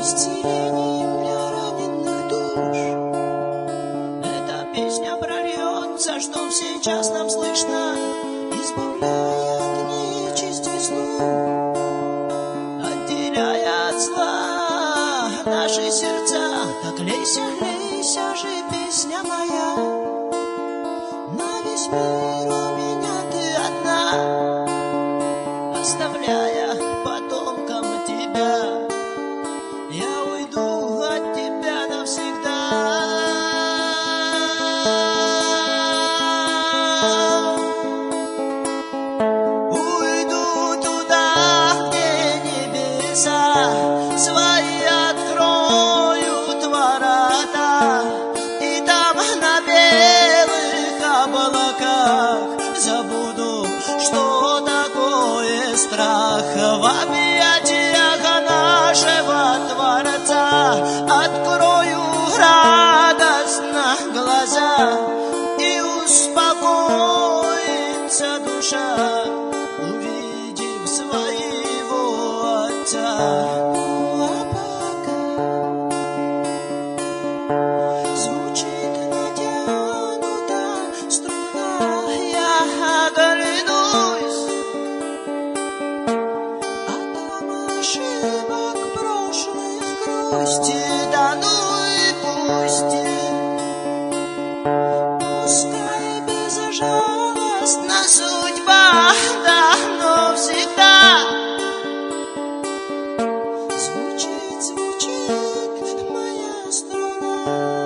исцелением для раненых душ. Эта песня прольется, что сейчас нам слышно, избавляя от нечисти злу, отделяя от зла наши сердца. Так лейся, лейся же, песня моя, на весь мир у меня ты одна, оставляя потомкам тебя. Я уйду от тебя навсегда. Уйду туда, где небеса свои откроют ворота, и там на белых облаках забуду, что такое страх. В объятиях нашего Творца открою радостно глаза, и успокоится душа, увидев своего Отца. Звучит натянута струна, я оглянусь, а там ошибок прошлых грусти, да ну и пусть. Пускай безжалостна судьба, да, но всегда звучит, звучит моя струна.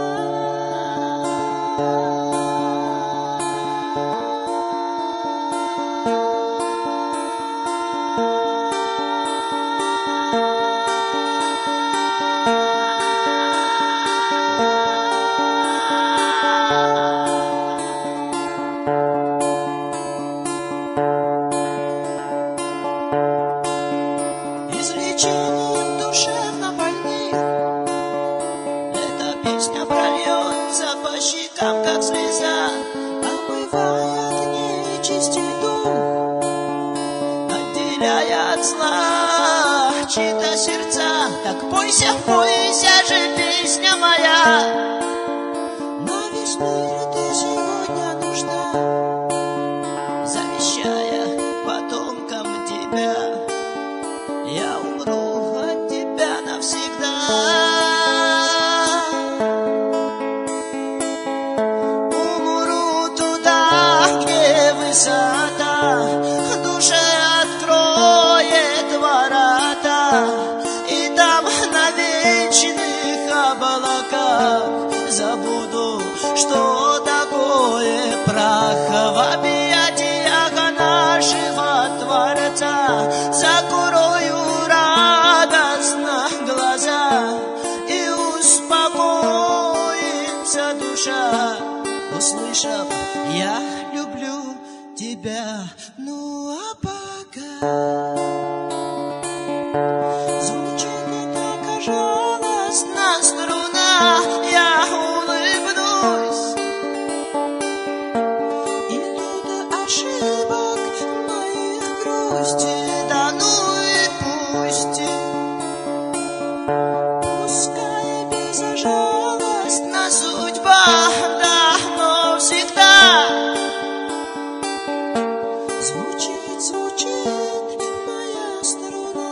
Излечением душевно больных эта песня прольется по щекам, как слеза, омывая от нечисти дум, отделяя от зла чьи-то сердца. Так пойся, пойся же, песня моя, на весь мир ты сегодня нужна, завещая потомкам тебя. Я умру от тебя навсегда. Умру туда, где высота душе откроет ворота, и там на вечных облаках забуду, что такое прах. В объятиях нашего Творца закрою радостно глаза, и успокоится душа, услышав: я люблю тебя. Ну а пока звучит не так жалостно струна, я улыбнусь, и тут ошибок моих грусти, да ну и пусть. Пускай безжалостна судьба, да, но всегда звучит, звучит моя струна.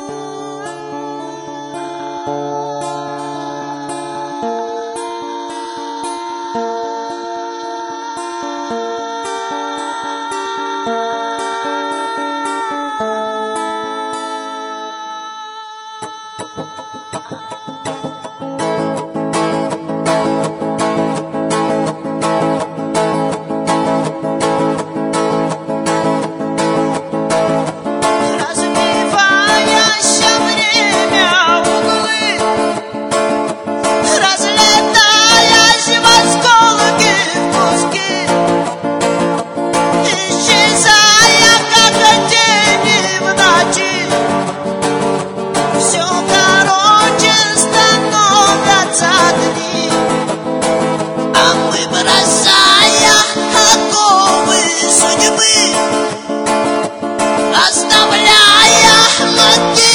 оставляя мотив.